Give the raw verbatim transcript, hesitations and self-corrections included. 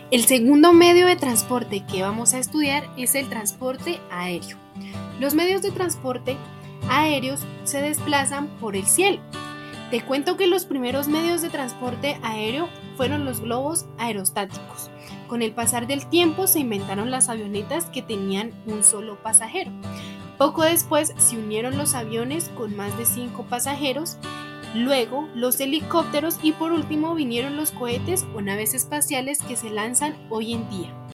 El segundo medio de transporte que vamos a estudiar es el transporte aéreo. Los medios de transporte aéreos se desplazan por el cielo. Te cuento que los primeros medios de transporte aéreo fueron los globos aerostáticos. Con el pasar del tiempo se inventaron las avionetas que tenían un solo pasajero. Poco después se unieron los aviones con más de cinco pasajeros, luego los helicópteros y por último vinieron los cohetes o naves espaciales que se lanzan hoy en día.